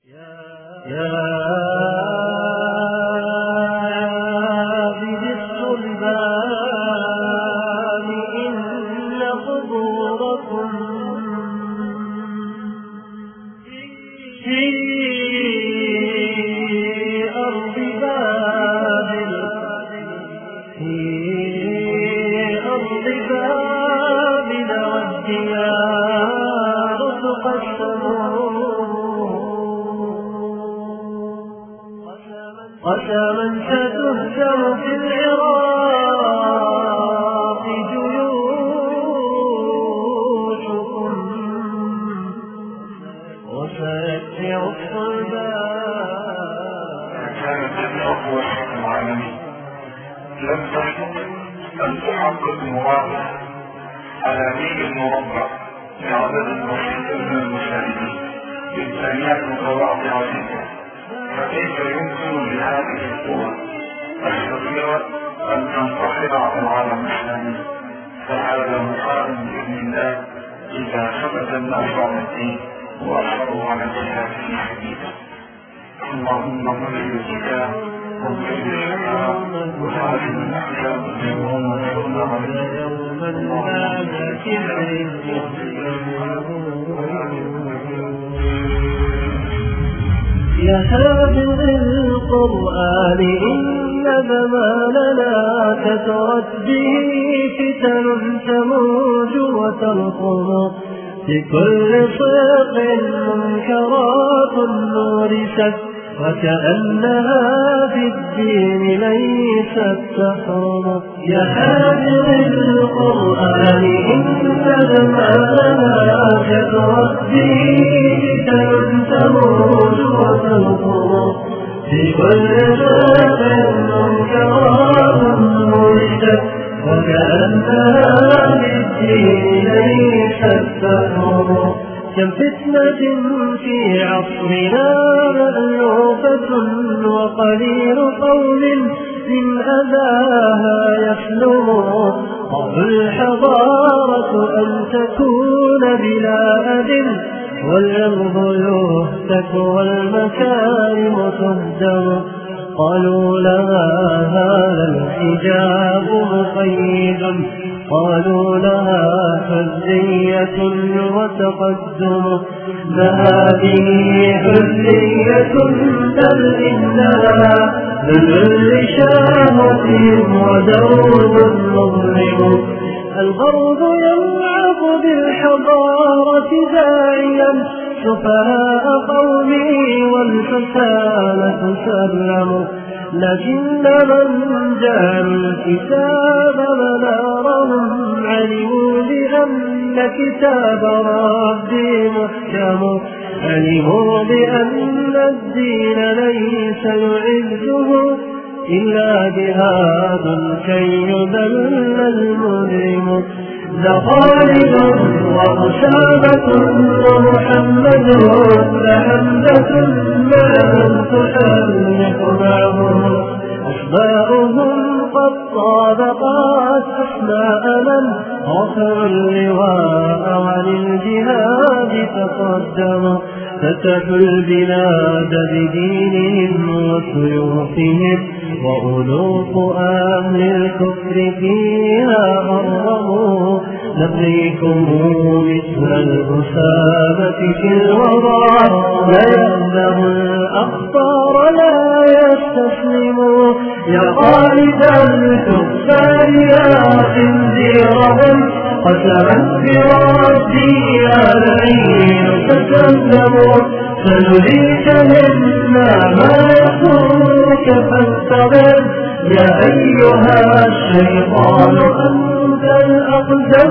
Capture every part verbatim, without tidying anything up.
يا عابد الصلبان إن قبوركم في أرض بابل في أرض بابل والديار تقسمون قسما ستهزم في العراق جيوشكم وسيتبع الصلبان. كانت الأقوى العالمين لم تشك أن تحقق مراده على ميل المربع لعدد بسيط من المشاهدين بإمكانيات متواضعة جدا، فكيف يمكن لهذه القوى الصغيرة أن تنتقل على العالم الإسلامي؟ فهذا مقارن بإذن الله إذا ثبت الناس على الدين وأصروا على الجهاد في سبيله. اللهم صل وسلم وانصر الشفاعة وهذه الأحزاب منهم وانصرنا يا حافظ القرآن إن زماننا كثرت به فتن تموج وتلقم بكل صدق منكرات نورست وكأنها في الدين ليست تحرم. يا حافظ القرآن إن زماننا كثرت به فتن تموج وتلقم بكل صدق منكرات نورست وكأنها في الدين ليست تحرم. كم فتنة في عصرنا مألوفة وقليل قول من أذاها يسلم. قبل الحضارة أن تكون بلا أذن والأرض يهتك والمكارم تهدم. قالوا لها هذا الحجاب مقيد، قالوا لها حزية وتقدم. ما هذه حزية بل إنها ذل شهوة ودرب مظلم. الغرب يلعب بالحضارة داعيا سفهاء قومه والفساد تسلم. لكن من جعل الكتاب منارهم علموا بأن كتاب ربي محكم. علموا بأن الدين ليس يعزه إلا جهاد كي يذل المجرم. لخالد وأسامة ومحمد لحمدة ما لم تحرك معهم. أسماؤهم قد طابقت أسماء من رفعوا اللواء عن الجهاد تقدم. فتحوا البلاد بدينهم وسيوفهم وألوف أهل الكفر فيها أرغموا. نبريكم مثل الأسامة في الوضع لا يهزم الأخطار لا يستسلموا. يا خالد الكفار يا خنزيرهم قسمت بربي يا لعين تسلموا. سنريك منا ما يسرك فانتظر يا أيها الشيطان أنت الأقدم.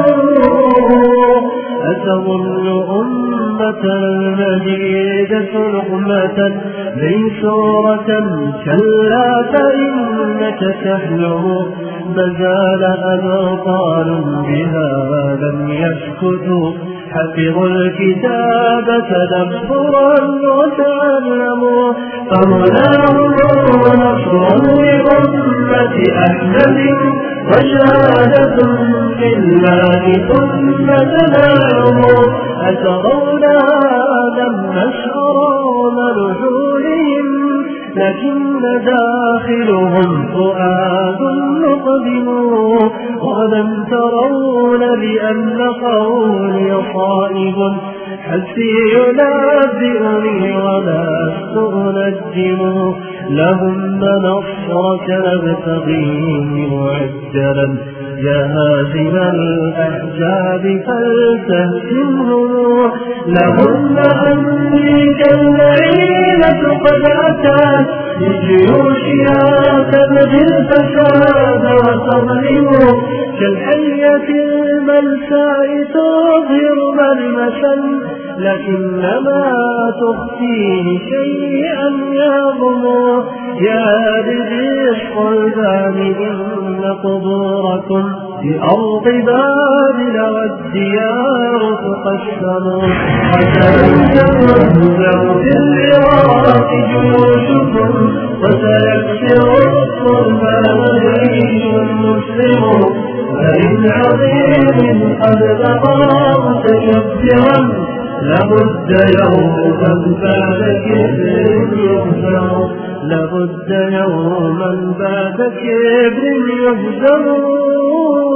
أتظن أمة المجيدة لقمة ميسورة كلا فإنك تحلم. مازال أبطال بها لم يسكتوا حفظوا الكتاب تدبرا وتعلموا. فهناهم نصر لأمة أحمد وشهادة في الله ثم تنام. أترون هذا النشر منحولهم لكن داخلهم فؤاد مقدم. ولم ترون بأن قولي صائب حسي ينبئني ولست أنجم. لهم نصرك نبتغيه معجلا يا هازم الأحزاب فلتهزمهم. لهم أمريك اللعينة قد أتت لجيوشها تبغي الفساد وتظلم. كالحية الملساء تظهر ملمسا لكنما تخفيه شيئا يضم. يا بذي الصلبان إن قبوركم بأرض بابل والديار تقسم. وسينزع في العراق جيوشكم وسيكسر الصلبان جيش مسلم. فإن عظيم قد بقى متكبرا لابد يوما بعد كبر يهزم. لابد يوما بعد كبر يهزم.